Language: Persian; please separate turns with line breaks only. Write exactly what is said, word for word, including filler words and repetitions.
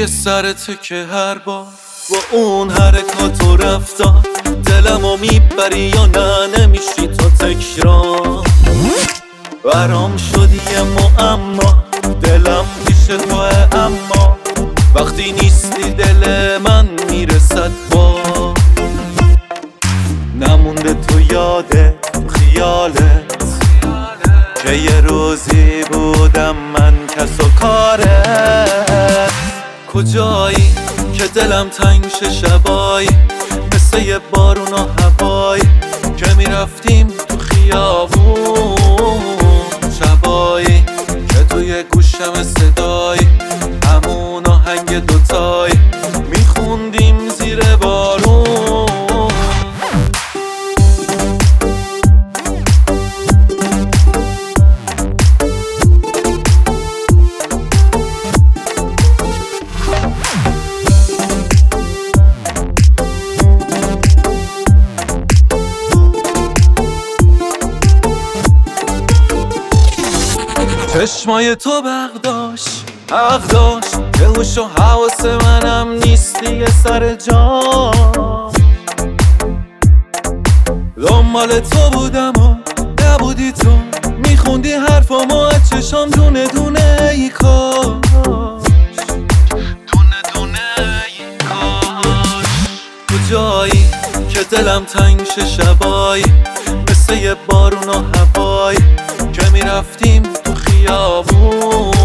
سرته که هر بار با اون حرکات و رفتار دلمو میبری یا نه نمیشی تا تکرار. برام شدی یه معما دلم پیش توه، اما وقتی نیستی دل من میرسد با نمونده تو یاده خیالت که یه روزی بودم من کس و کارت. کجایی که دلم تنگ شه شبایی مثل یه بارون و هوایی که میرفتیم تو خیابون، شبایی که توی گوشم صدایی همون آهنگ دوتایی میخوندیم زیر بارون. چشمای تو بغداشت حق داشت که هوش و حواس منم نیستی یه سر جا. دنبال تو بودم و نبودی تو، میخوندی حرفامو از چشام دونه دونه ای کاش، دونه دونه ای کاش. کجایی که دلم تنگ شه شبایی مثل یه بارون و هوایی که میرفتیم تو خیابون،